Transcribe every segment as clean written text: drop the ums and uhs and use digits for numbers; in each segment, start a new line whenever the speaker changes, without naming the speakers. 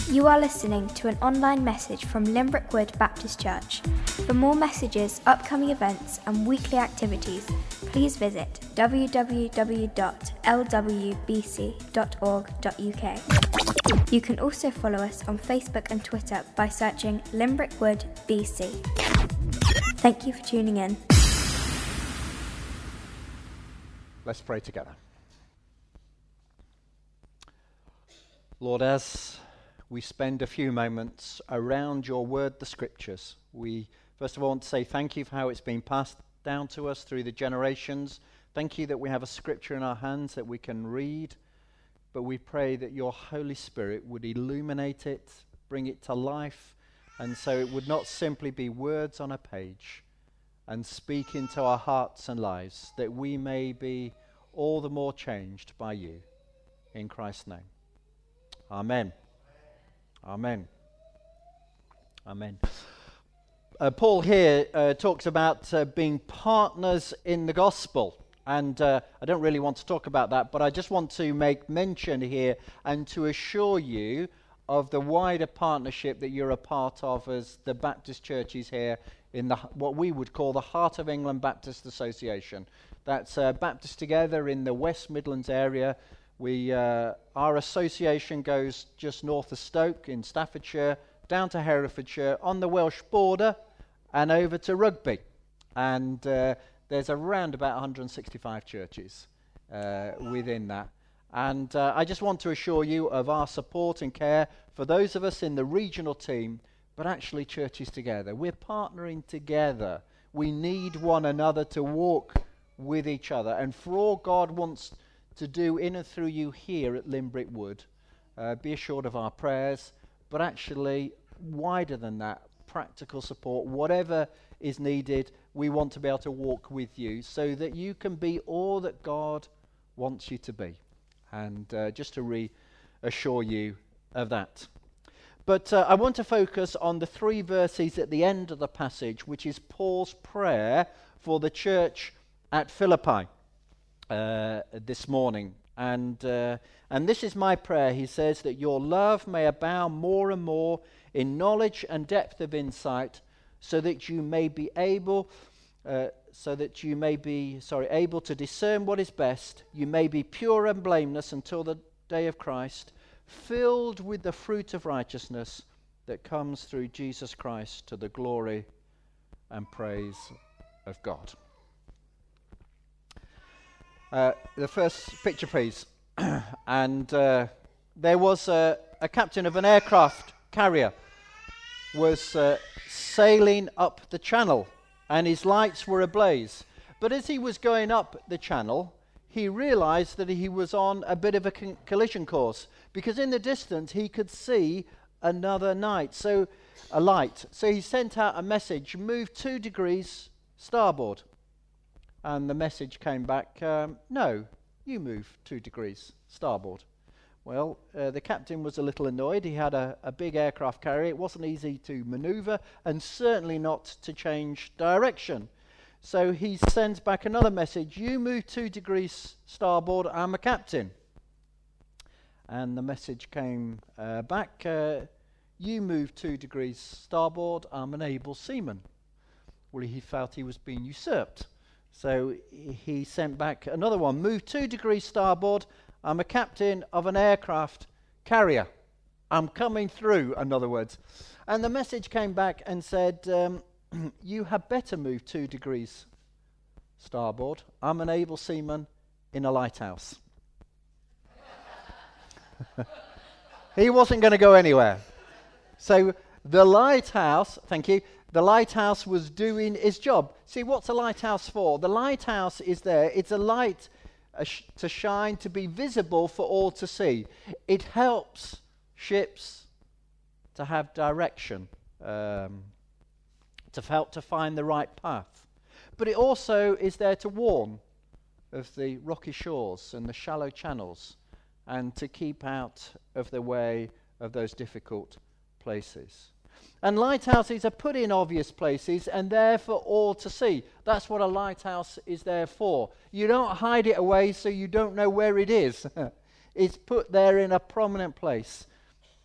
You are listening to an online message from Limbrick Wood Baptist Church. For more messages, upcoming events and weekly activities, please visit www.lwbc.org.uk. You can also follow us on Facebook and Twitter by searching Limbrick Wood BC. Thank you for tuning in.
Let's pray together. Lord, as we spend a few moments around your word, the scriptures, we first of all want to say thank you for how it's been passed down to us through the generations. Thank you that we have a scripture in our hands that we can read, but we pray that your Holy Spirit would illuminate it, bring it to life, and so it would not simply be words on a page, and speak into our hearts and lives, that we may be all the more changed by you. In Christ's name. Amen. Amen. Amen. Paul here talks about being partners in the gospel. And I don't really want to talk about that, but I just want to make mention here and to assure you of the wider partnership that you're a part of as the Baptist churches here in what we would call the Heart of England Baptist Association. That's Baptist Together in the West Midlands area. Our association goes just north of Stoke in Staffordshire, down to Herefordshire, on the Welsh border, and over to Rugby. And there's around about 165 churches within that. And I just want to assure you of our support and care for those of us in the regional team, but actually churches together. We're partnering together. We need one another to walk with each other. And for all God wants to do in and through you here at Limbrick Wood, be assured of our prayers, but actually wider than that, practical support, whatever is needed, we want to be able to walk with you so that you can be all that God wants you to be. And just to reassure you of that. But I want to focus on the 3 verses at the end of the passage, which is Paul's prayer for the church at Philippi this morning. And this is my prayer. He says that your love may abound more and more in knowledge and depth of insight, so that you may be able to discern what is best. You may be pure and blameless until the day of Christ, filled with the fruit of righteousness that comes through Jesus Christ to the glory and praise of God. The first picture, please. And there was a captain of an aircraft carrier was sailing up the channel, and his lights were ablaze. But as he was going up the channel, he realized that he was on a bit of a collision course, because in the distance he could see another light. So he sent out a message, move 2 degrees starboard. And the message came back, no, you move 2 degrees starboard. Well, the captain was a little annoyed. He had a big aircraft carrier. It wasn't easy to maneuver, and certainly not to change direction. So he sends back another message, you move 2 degrees starboard, I'm a captain. And the message came back, you move 2 degrees starboard, I'm an able seaman. Well, he felt he was being usurped. So he sent back another one, move 2 degrees starboard, I'm a captain of an aircraft carrier. I'm coming through, in other words. And the message came back and said, you had better move 2 degrees starboard. I'm an able seaman in a lighthouse. He wasn't going to go anywhere. So the lighthouse, thank you, the lighthouse was doing its job. See, what's a lighthouse for? The lighthouse is there. It's a light to shine, to be visible for all to see. It helps ships to have direction, to help to find the right path. But it also is there to warn of the rocky shores and the shallow channels, and to keep out of the way of those difficult places. And lighthouses are put in obvious places and there for all to see. That's what a lighthouse is there for. You don't hide it away so you don't know where it is. It's put there in a prominent place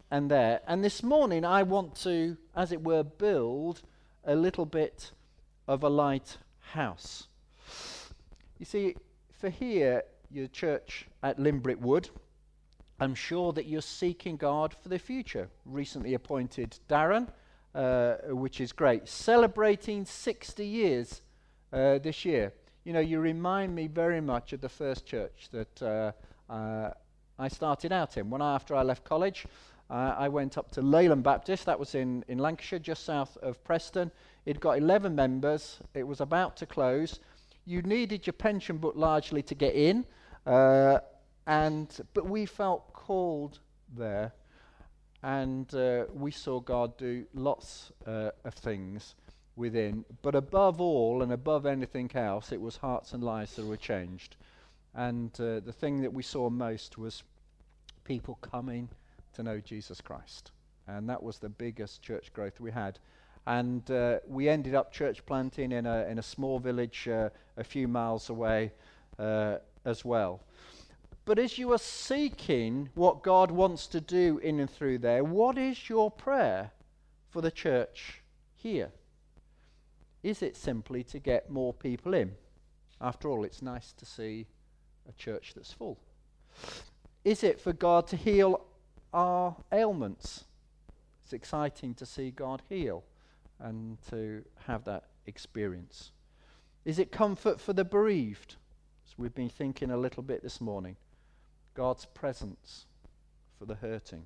and there. And this morning I want to, as it were, build a little bit of a lighthouse. You see, for here, your church at Limbrick Wood, I'm sure that you're seeking God for the future. Recently appointed Darren, which is great. Celebrating 60 years this year. You know, you remind me very much of the first church that I started out in. After I left college, I went up to Leyland Baptist. That was in Lancashire, just south of Preston. It got 11 members. It was about to close. You needed your pension book largely to get in, but we felt called there, and we saw God do lots of things within. But above all and above anything else, it was hearts and lives that were changed. And the thing that we saw most was people coming to know Jesus Christ. And that was the biggest church growth we had. And we ended up church planting in a small village a few miles away as well. But as you are seeking what God wants to do in and through there, what is your prayer for the church here? Is it simply to get more people in? After all, it's nice to see a church that's full. Is it for God to heal our ailments? It's exciting to see God heal and to have that experience. Is it comfort for the bereaved? As we've been thinking a little bit this morning. God's presence for the hurting.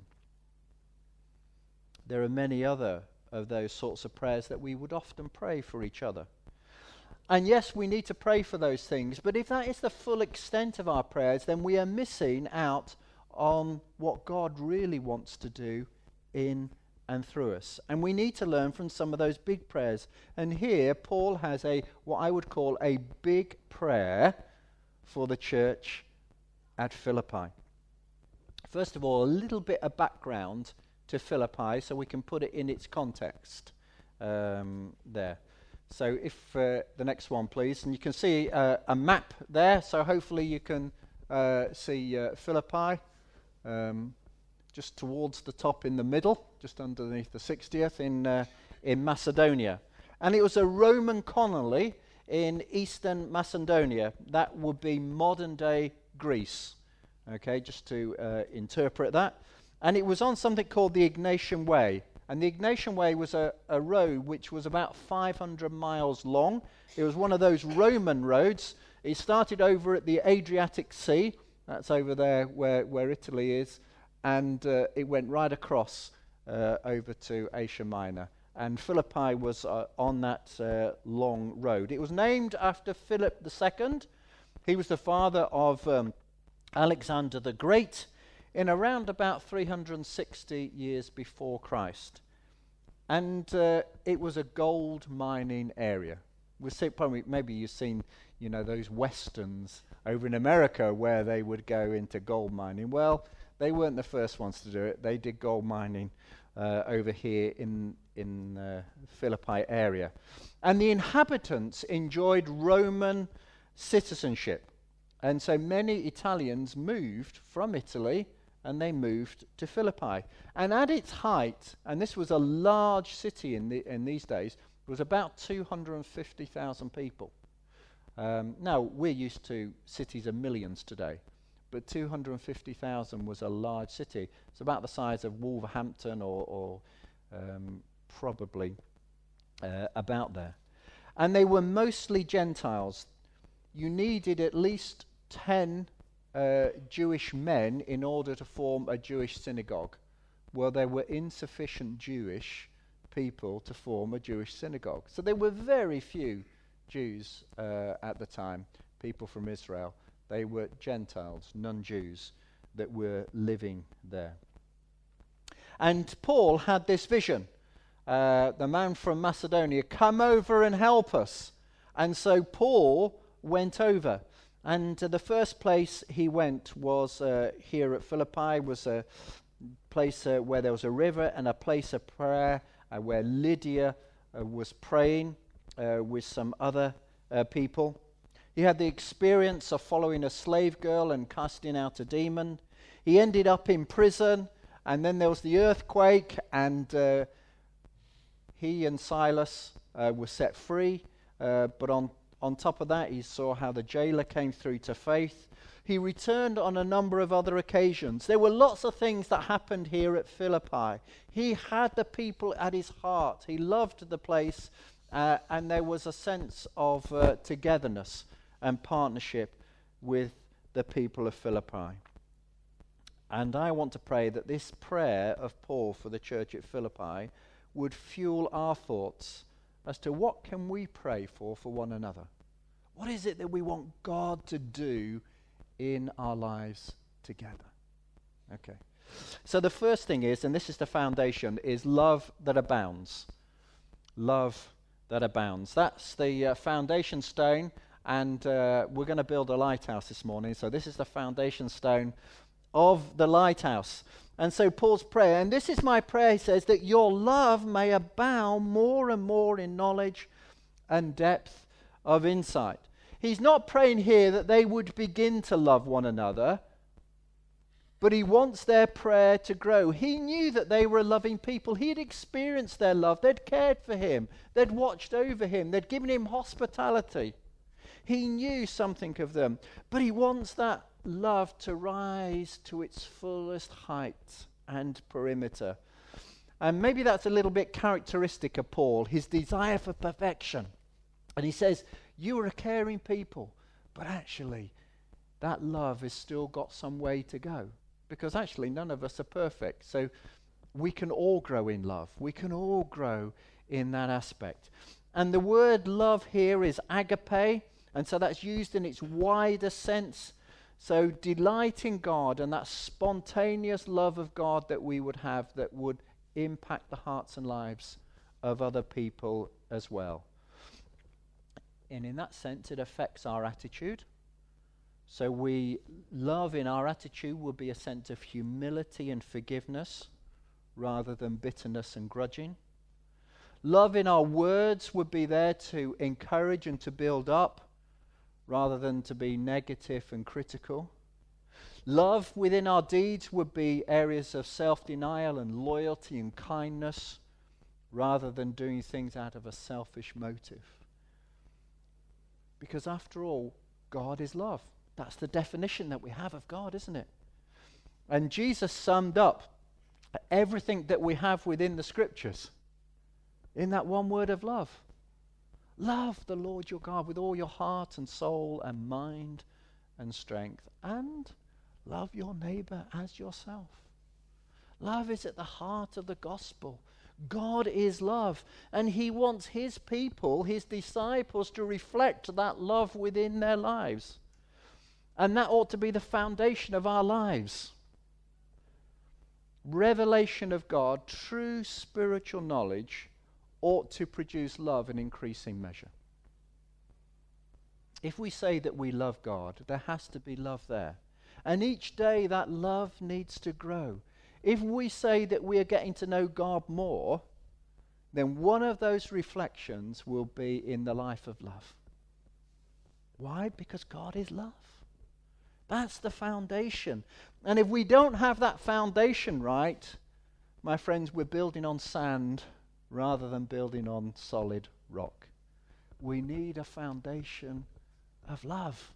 There are many other of those sorts of prayers that we would often pray for each other. And yes, we need to pray for those things, but if that is the full extent of our prayers, then we are missing out on what God really wants to do in and through us. And we need to learn from some of those big prayers. And here, Paul has what I would call a big prayer for the church at Philippi. First of all, a little bit of background to Philippi so we can put it in its context there. So if the next one, please. And you can see a map there, so hopefully you can see Philippi just towards the top in the middle, just underneath the 60th in Macedonia. And it was a Roman colony in eastern Macedonia. That would be modern-day Greece. Okay, just to interpret that. And it was on something called the Egnatian Way. And the Egnatian Way was a road which was about 500 miles long. It was one of those Roman roads. It started over at the Adriatic Sea. That's over there where Italy is. And it went right across over to Asia Minor. And Philippi was on that long road. It was named after Philip II. He was the father of Alexander the Great in around about 360 years before Christ. And it was a gold mining area. Probably, maybe you've seen, those westerns over in America where they would go into gold mining. Well, they weren't the first ones to do it. They did gold mining over here in Philippi area. And the inhabitants enjoyed Roman citizenship. And so many Italians moved from Italy and they moved to Philippi. And at its height, and this was a large city in these days, it was about 250,000 people. Now, we're used to cities of millions today, but 250,000 was a large city. It's about the size of Wolverhampton or probably about there. And they were mostly Gentiles. You needed at least 10 Jewish men in order to form a Jewish synagogue. Well, there were insufficient Jewish people to form a Jewish synagogue. So there were very few Jews at the time, people from Israel. They were Gentiles, non-Jews, that were living there. And Paul had this vision. The man from Macedonia, come over and help us. And so Paul went over. And the first place he went was here at Philippi, was a place where there was a river and a place of prayer where Lydia was praying with some other people. He had the experience of following a slave girl and casting out a demon. He ended up in prison, And then there was the earthquake, and he and Silas were set free. But on top of that, he saw how the jailer came through to faith. He returned on a number of other occasions. There were lots of things that happened here at Philippi. He had the people at his heart. He loved the place, and there was a sense of togetherness and partnership with the people of Philippi. And I want to pray that this prayer of Paul for the church at Philippi would fuel our thoughts as to what can we pray for one another. What is it that we want God to do in our lives together? Okay. So the first thing is, and this is the foundation, is love that abounds. Love that abounds. That's the foundation stone, and we're going to build a lighthouse this morning. So this is the foundation stone of the lighthouse. And so Paul's prayer, and this is my prayer, he says, that your love may abound more and more in knowledge and depth of insight. He's not praying here that they would begin to love one another, but he wants their prayer to grow. He knew that they were a loving people. He had experienced their love. They'd cared for him. They'd watched over him. They'd given him hospitality. He knew something of them, but he wants that love to rise to its fullest height and perimeter. And maybe that's a little bit characteristic of Paul, his desire for perfection. And he says, you are a caring people, but actually that love has still got some way to go, because actually none of us are perfect. So we can all grow in love. We can all grow in that aspect. And the word love here is agape, and so that's used in its wider sense. So delight in God and that spontaneous love of God that we would have, that would impact the hearts and lives of other people as well. And in that sense, it affects our attitude. So we love in our attitude will be a sense of humility and forgiveness rather than bitterness and grudging. Love in our words would be there to encourage and to build up rather than to be negative and critical. Love within our deeds would be areas of self-denial and loyalty and kindness rather than doing things out of a selfish motive. Because after all, God is love. That's the definition that we have of God, isn't it? And Jesus summed up everything that we have within the scriptures in that one word of love. Love the Lord your God with all your heart and soul and mind and strength, and love your neighbor as yourself. Love is at the heart of the gospel. God is love, and he wants his people, his disciples, to reflect that love within their lives. And that ought to be the foundation of our lives. Revelation of God, true spiritual knowledge, ought to produce love in increasing measure. If we say that we love God, there has to be love there. And each day that love needs to grow. If we say that we are getting to know God more, then one of those reflections will be in the life of love. Why? Because God is love. That's the foundation. And if we don't have that foundation right, my friends, we're building on sand rather than building on solid rock. We need a foundation of love.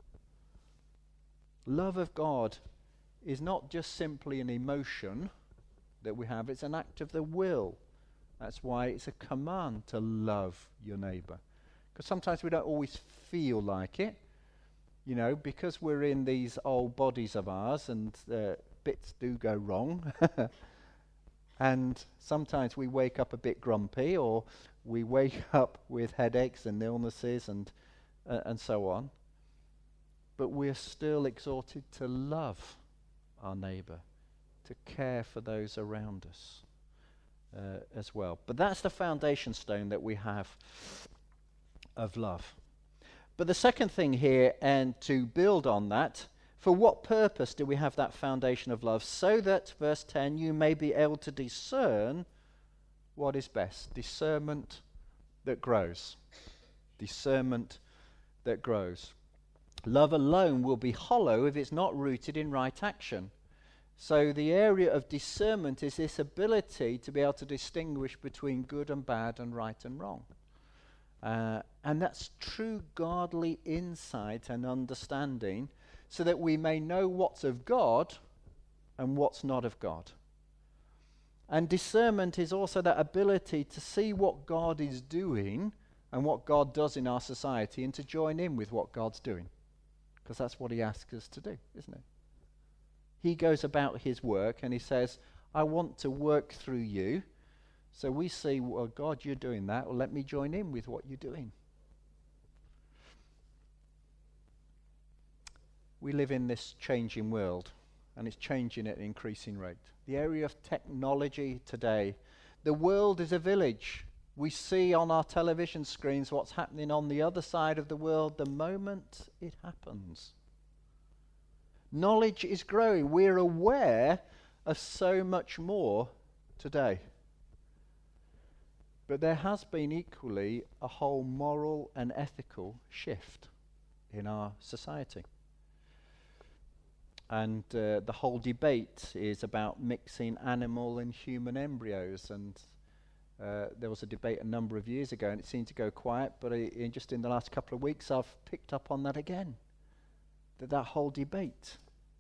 Love of God is not just simply an emotion that we have, it's an act of the will. That's why it's a command to love your neighbor. Because sometimes we don't always feel like it, you know, because we're in these old bodies of ours and bits do go wrong. And sometimes we wake up a bit grumpy, or we wake up with headaches and illnesses and so on. But we're still exhorted to love our neighbor, to care for those around us as well. But that's the foundation stone that we have of love. But the second thing here, and to build on that, for what purpose do we have that foundation of love? So that, verse 10, you may be able to discern what is best. Discernment that grows. Discernment that grows. Love alone will be hollow if it's not rooted in right action. So the area of discernment is this ability to be able to distinguish between good and bad and right and wrong. And that's true godly insight and understanding so that we may know what's of God and what's not of God. And discernment is also that ability to see what God is doing and what God does in our society and to join in with what God's doing. Because that's what he asks us to do, isn't it? He goes about his work and he says, I want to work through you. So we see, well, God, you're doing that. Well, let me join in with what you're doing. We live in this changing world, and it's changing at an increasing rate. The area of technology today, the world is a village. We see on our television screens what's happening on the other side of the world the moment it happens. Knowledge is growing. We're aware of so much more today. But there has been equally a whole moral and ethical shift in our society. And the whole debate is about mixing animal and human embryos. And there was a debate a number of years ago, and it seemed to go quiet. But just in the last couple of weeks, I've picked up on that again. That whole debate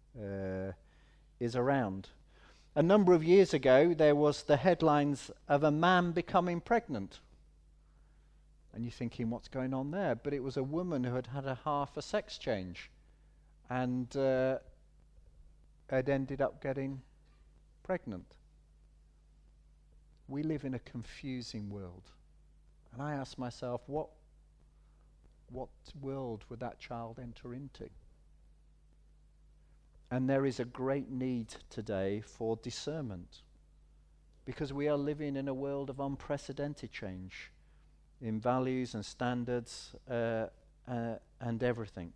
is around. A number of years ago, there was the headlines of a man becoming pregnant. And you're thinking, what's going on there? But it was a woman who had had a half a sex change and had ended up getting pregnant. We live in a confusing world. And I ask myself, what world would that child enter into? And there is a great need today for discernment, because we are living in a world of unprecedented change in values and standards and everything.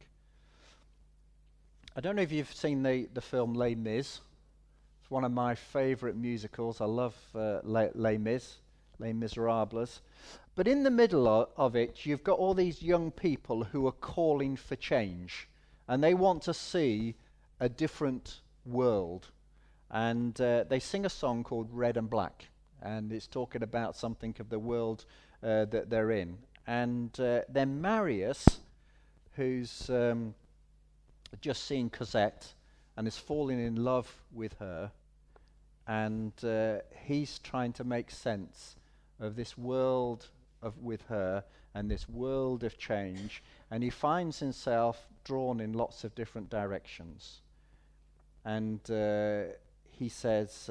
I don't know if you've seen the film Les Mis. It's one of my favourite musicals. I love Les Mis, Les Miserables. But in the middle of it, you've got all these young people who are calling for change, and they want to see a different world. And they sing a song called Red and Black, and it's talking about something of the world that they're in. And then Marius, who's just seen Cosette and is falling in love with her, and he's trying to make sense of this world with her and this world of change, and he finds himself drawn in lots of different directions. And he says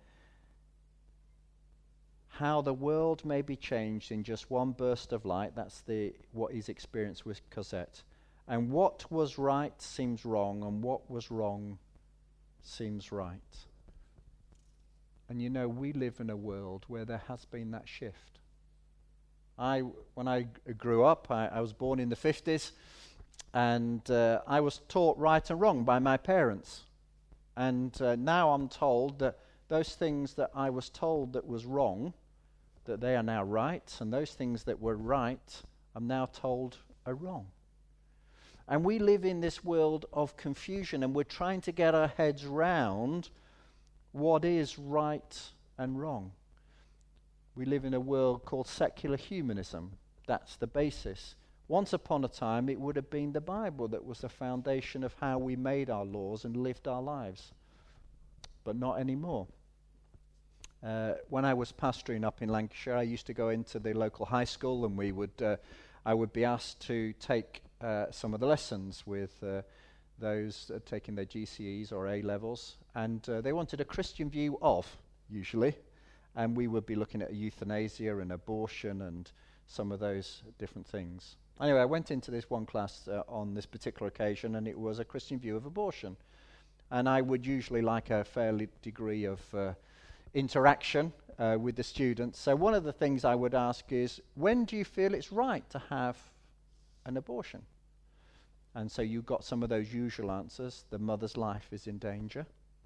how the world may be changed in just one burst of light. That's what he's experienced with Cosette. And what was right seems wrong, and what was wrong seems right. And you know, we live in a world where there has been that shift. When I grew up, I was born in the 50s, and I was taught right and wrong by my parents. And now I'm told that those things that I was told that was wrong, that they are now right, and those things that were right, I'm now told are wrong. And we live in this world of confusion, and we're trying to get our heads round what is right and wrong. We live in a world called secular humanism. That's the basis. Once upon a time, it would have been the Bible that was the foundation of how we made our laws and lived our lives. But not anymore. When I was pastoring up in Lancashire, I used to go into the local high school, and I would be asked to take some of the lessons with those taking their GCEs or A-levels. And they wanted a Christian view of, usually. And we would be looking at euthanasia and abortion and some of those different things. Anyway, I went into this one class on this particular occasion, and it was a Christian view of abortion. And I would usually like a fair degree of interaction with the students. So one of the things I would ask is, when do you feel it's right to have an abortion? And so you got some of those usual answers. The mother's life is in danger,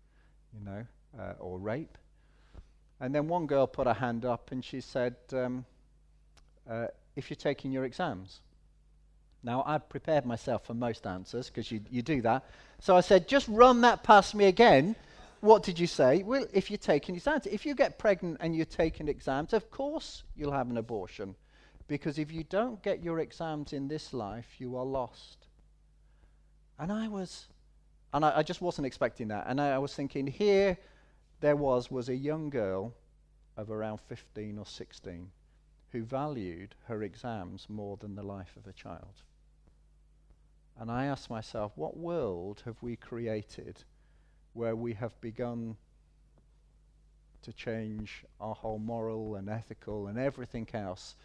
or rape. And then one girl put her hand up and she said, if you're taking your exams. Now, I'd prepared myself for most answers, because you do that. So I said, just run that past me again. what did you say? Well, if you're taking exams, if you get pregnant and you're taking exams, of course you'll have an abortion. Because if you don't get your exams in this life, you are lost. And I just wasn't expecting that. And I was thinking, here there was a young girl of around 15 or 16 who valued her exams more than the life of a child. And I asked myself, what world have we created where we have begun to change our whole moral and ethical and everything else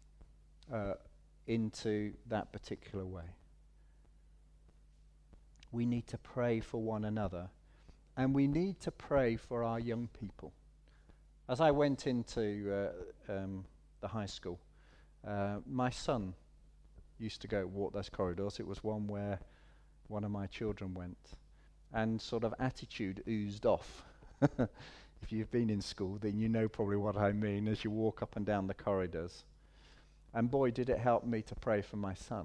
into that particular way? We need to pray for one another, and we need to pray for our young people. As I went into the high school, my son used to go walk those corridors. It was one where one of my children went, and sort of attitude oozed off. If you've been in school, then you know probably what I mean as you walk up and down the corridors. And boy, did it help me to pray for my son.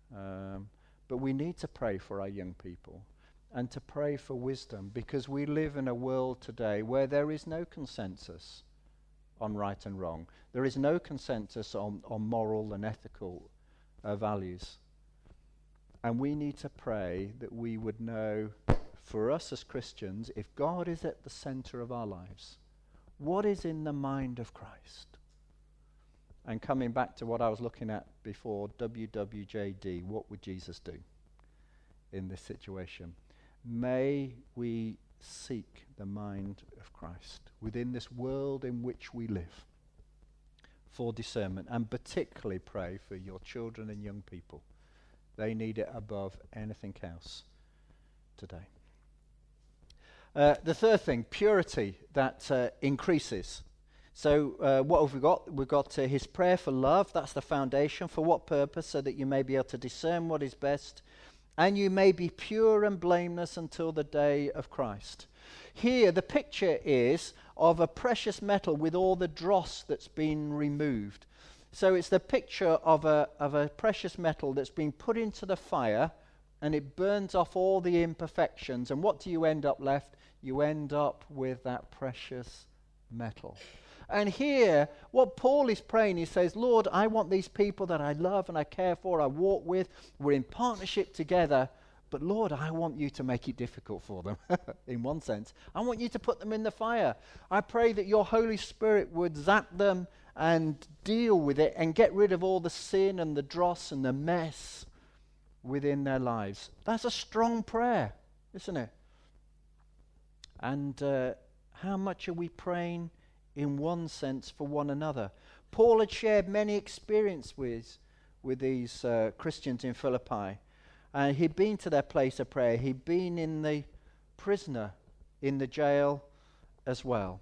But we need to pray for our young people and to pray for wisdom, because we live in a world today where there is no consensus on right and wrong. There is no consensus on moral and ethical values. And we need to pray that we would know, for us as Christians, if God is at the center of our lives, what is in the mind of Christ? And coming back to what I was looking at before, WWJD, what would Jesus do in this situation? May we seek the mind of Christ within this world in which we live for discernment, and particularly pray for your children and young people. They need it above anything else today. The third thing, purity that increases. So what have we got? We've got his prayer for love. That's the foundation. For what purpose? So that you may be able to discern what is best, and you may be pure and blameless until the day of Christ. Here, the picture is of a precious metal with all the dross that's been removed. So it's the picture of a precious metal that's been put into the fire, and it burns off all the imperfections. And what do you end up left? You end up with that precious metal. And here, what Paul is praying, he says, Lord, I want these people that I love and I care for, I walk with, we're in partnership together, but Lord, I want you to make it difficult for them, in one sense. I want you to put them in the fire. I pray that your Holy Spirit would zap them and deal with it and get rid of all the sin and the dross and the mess within their lives. That's a strong prayer, isn't it? And how much are we praying in one sense for one another? Paul had shared many experiences with these Christians in Philippi. He'd been to their place of prayer. He'd been in the prisoner in the jail as well.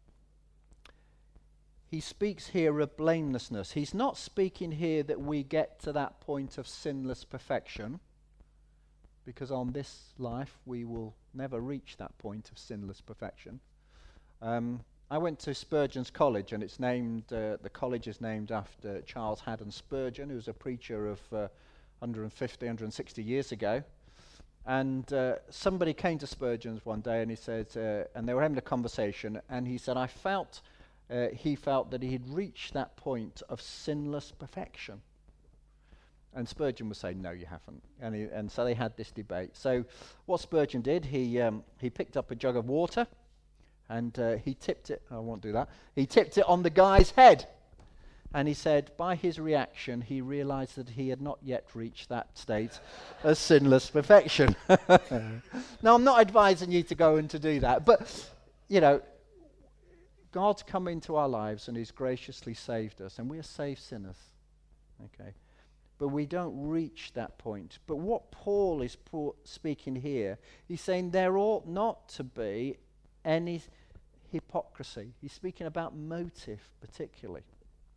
He speaks here of blamelessness. He's not speaking here that we get to that point of sinless perfection, because on this life we will never reach that point of sinless perfection. I went to Spurgeon's College, and it's named, the college is named after Charles Haddon Spurgeon, who was a preacher of 150, 160 years ago. And somebody came to Spurgeon's one day, and he said, and they were having a conversation, and he said, he felt that he had reached that point of sinless perfection. And Spurgeon was saying, no, you haven't. And so they had this debate. So what Spurgeon did, he picked up a jug of water, and he tipped it, I won't do that, he tipped it on the guy's head. And he said, by his reaction, he realized that he had not yet reached that state of sinless perfection. Now, I'm not advising you to go and to do that, but, you know, God's come into our lives and he's graciously saved us, and we are saved sinners, okay? But we don't reach that point. But what Paul is speaking here, he's saying there ought not to be any hypocrisy. He's speaking about motive particularly.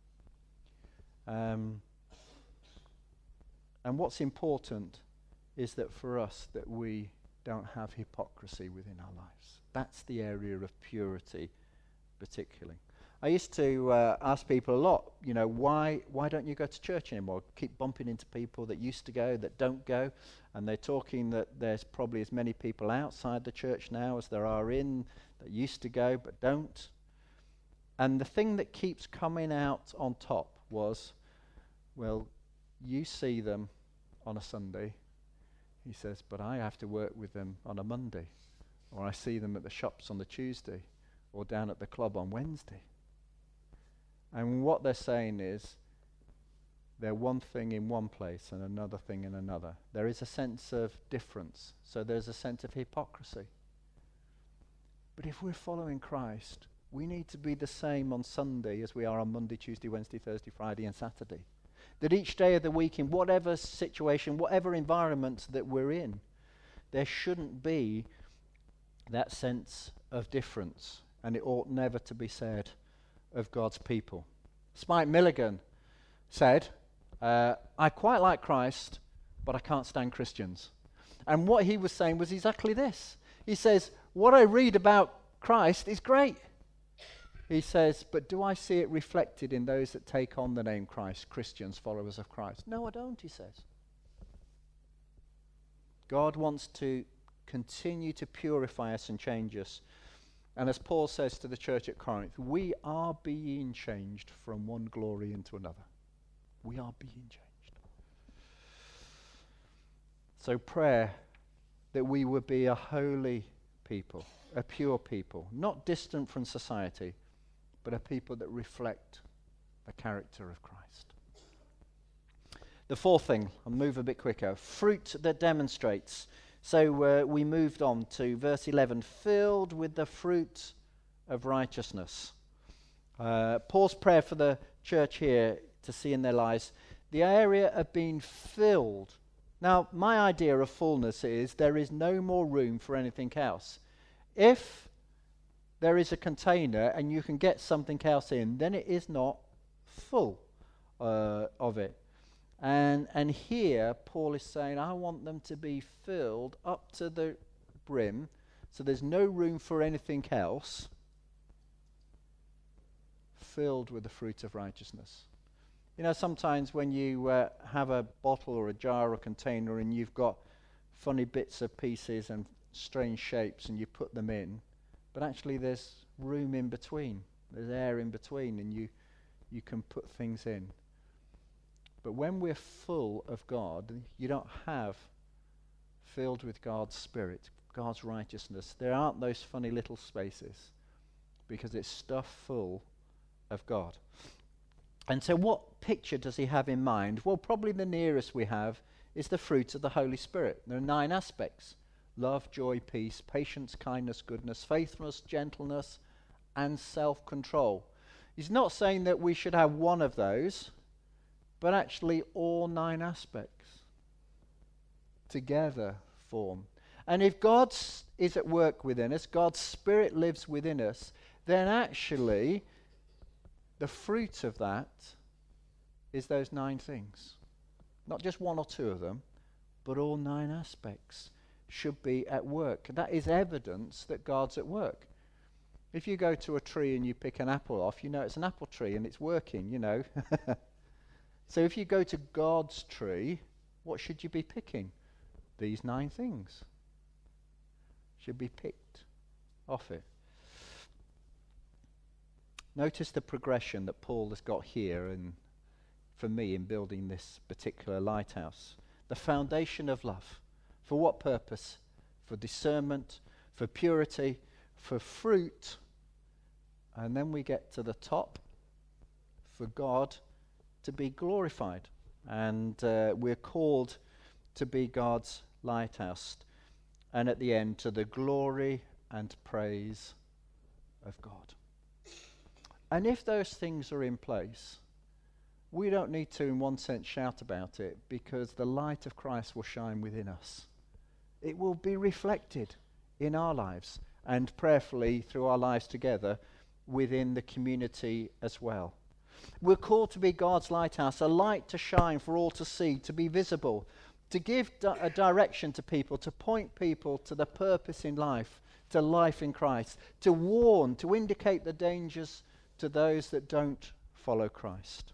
And what's important is that for us that we don't have hypocrisy within our lives. That's the area of purity particularly. I used to ask people a lot, why don't you go to church anymore? Keep bumping into people that used to go, that don't go, and they're talking that there's probably as many people outside the church now as there are in that used to go but don't. And the thing that keeps coming out on top was, well, you see them on a Sunday, he says, but I have to work with them on a Monday, or I see them at the shops on the Tuesday, or down at the club on Wednesday. And what they're saying is, they're one thing in one place and another thing in another. There is a sense of difference, so there's a sense of hypocrisy. But if we're following Christ, we need to be the same on Sunday as we are on Monday, Tuesday, Wednesday, Thursday, Friday, and Saturday. That each day of the week, in whatever situation, whatever environment that we're in, there shouldn't be that sense of difference, and it ought never to be said of God's people. Spike Milligan said, I quite like Christ, but I can't stand Christians. And what he was saying was exactly this. He says, what I read about Christ is great. He says, but do I see it reflected in those that take on the name Christ, Christians, followers of Christ? No, I don't, he says. God wants to continue to purify us and change us. And as Paul says to the church at Corinth, we are being changed from one glory into another. We are being changed. So prayer, that we would be a holy people, a pure people, not distant from society, but a people that reflect the character of Christ. The fourth thing, I'll move a bit quicker, fruit that demonstrates. So we moved on to verse 11, filled with the fruit of righteousness. Paul's prayer for the church here to see in their lives, the area of being filled. Now, my idea of fullness is there is no more room for anything else. If there is a container and you can get something else in, then it is not full of it. And here, Paul is saying, I want them to be filled up to the brim, so there's no room for anything else, filled with the fruit of righteousness. Sometimes when you have a bottle or a jar or a container and you've got funny bits of pieces and strange shapes and you put them in, but actually there's room in between, there's air in between, and you can put things in. But when we're full of God, you don't have filled with God's Spirit, God's righteousness. There aren't those funny little spaces because it's stuff full of God. And so what picture does he have in mind? Well, probably the nearest we have is the fruit of the Holy Spirit. There are 9 aspects: love, joy, peace, patience, kindness, goodness, faithfulness, gentleness, and self-control. He's not saying that we should have one of those, but actually all 9 aspects together form. And if God is at work within us, God's Spirit lives within us, then actually the fruit of that is those 9 things. Not just one or two of them, but all 9 aspects should be at work. That is evidence that God's at work. If you go to a tree and you pick an apple off, you know it's an apple tree and it's working, So if you go to God's tree, what should you be picking? These 9 things should be picked off it. Notice the progression that Paul has got here, and for me, in building this particular lighthouse. The foundation of love. For what purpose? For discernment, for purity, for fruit. And then we get to the top, for God to be glorified. And we're called to be God's lighthouse. And at the end, to the glory and praise of God. And if those things are in place, we don't need to, in one sense, shout about it, because the light of Christ will shine within us. It will be reflected in our lives, and prayerfully through our lives together within the community as well. We're called to be God's lighthouse, a light to shine for all to see, to be visible, to give a direction to people, to point people to the purpose in life, to life in Christ, to warn, to indicate the dangers to those that don't follow Christ.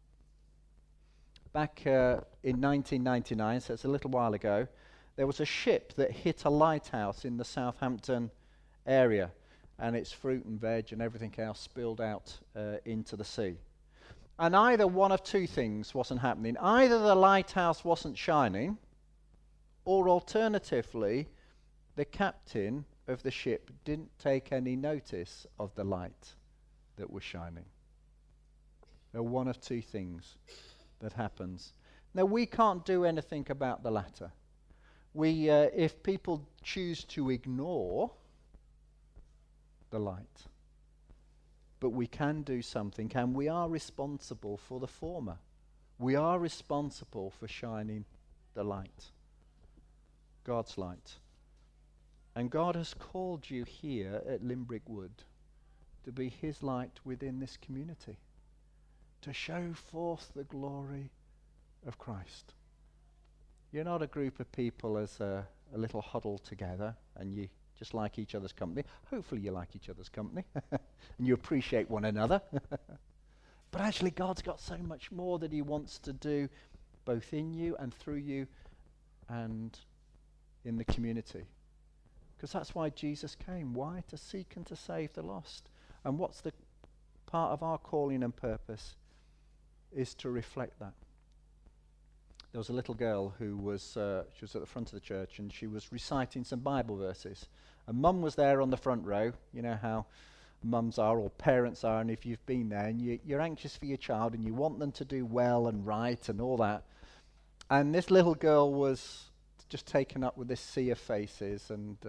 Back in 1999, so it's a little while ago, there was a ship that hit a lighthouse in the Southampton area, and its fruit and veg and everything else spilled out into the sea. And either one of two things wasn't happening. Either the lighthouse wasn't shining, or alternatively, the captain of the ship didn't take any notice of the light that was shining. There are one of two things that happens. Now, we can't do anything about the latter. If people choose to ignore the light, but we can do something, and we are responsible for the former. We are responsible for shining the light, God's light. And God has called you here at Limbrick Wood to be his light within this community, to show forth the glory of Christ. You're not a group of people as a little huddle together and you just like each other's company. Hopefully you like each other's company and you appreciate one another. But actually God's got so much more that he wants to do both in you and through you and in the community. Because that's why Jesus came. Why? To seek and to save the lost. And what's the part of our calling and purpose is to reflect that. There was a little girl who was, she was at the front of the church and she was reciting some Bible verses. And Mum was there on the front row. You know how mums are or parents are, and if you've been there and you're anxious for your child and you want them to do well and right and all that. And this little girl was just taken up with this sea of faces and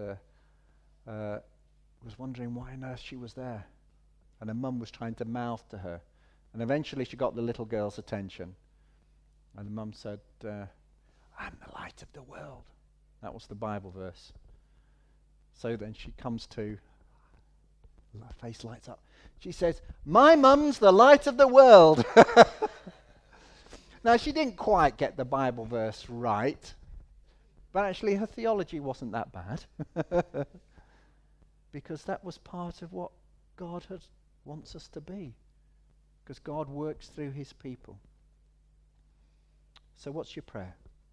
was wondering why on earth she was there. And her mum was trying to mouth to her. And eventually she got the little girl's attention. And the mum said, I'm the light of the world. That was the Bible verse. So then she comes to, her face lights up. She says, my mum's the light of the world. Now, she didn't quite get the Bible verse right, but actually her theology wasn't that bad. Because that was part of what God wants us to be. Because God works through his people. So what's your prayer?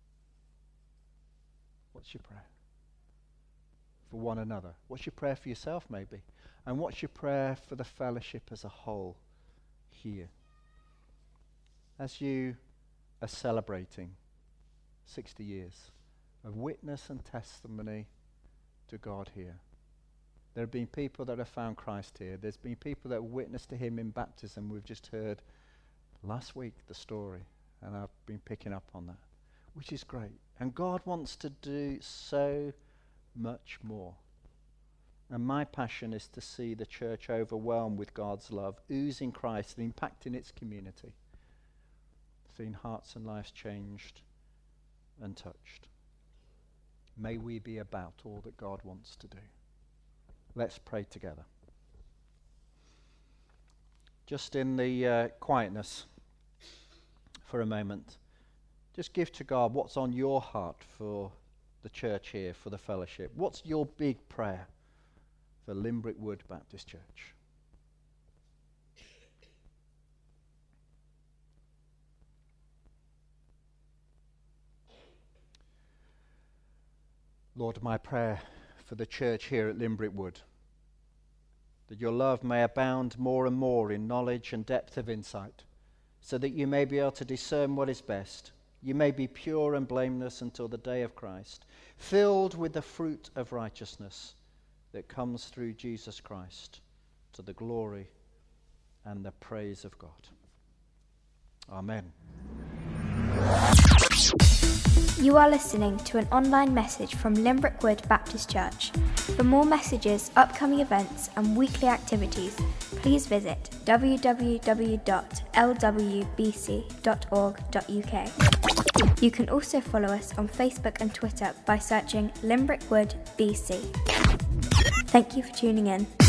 What's your prayer? For one another. What's your prayer for yourself, maybe? And what's your prayer for the fellowship as a whole here? As you are celebrating 60 years of witness and testimony to God here. There have been people that have found Christ here. There's been people that witnessed to him in baptism. We've just heard last week the story. And I've been picking up on that, which is great. And God wants to do so much more. And my passion is to see the church overwhelmed with God's love, oozing Christ and impacting its community, seeing hearts and lives changed and touched. May we be about all that God wants to do. Let's pray together. Just in the quietness for a moment, just give to God what's on your heart for the church here, for the fellowship. What's your big prayer for Limbrick Wood Baptist Church? Lord, my prayer for the church here at Limbrick Wood, that your love may abound more and more in knowledge and depth of insight, so that you may be able to discern what is best. You may be pure and blameless until the day of Christ, filled with the fruit of righteousness that comes through Jesus Christ, to the glory and the praise of God. Amen.
You are listening to an online message from Limbrick Wood Baptist Church. For more messages, upcoming events and weekly activities, please visit www.lwbc.org.uk. You can also follow us on Facebook and Twitter by searching Limbrick Wood BC. Thank you for tuning in.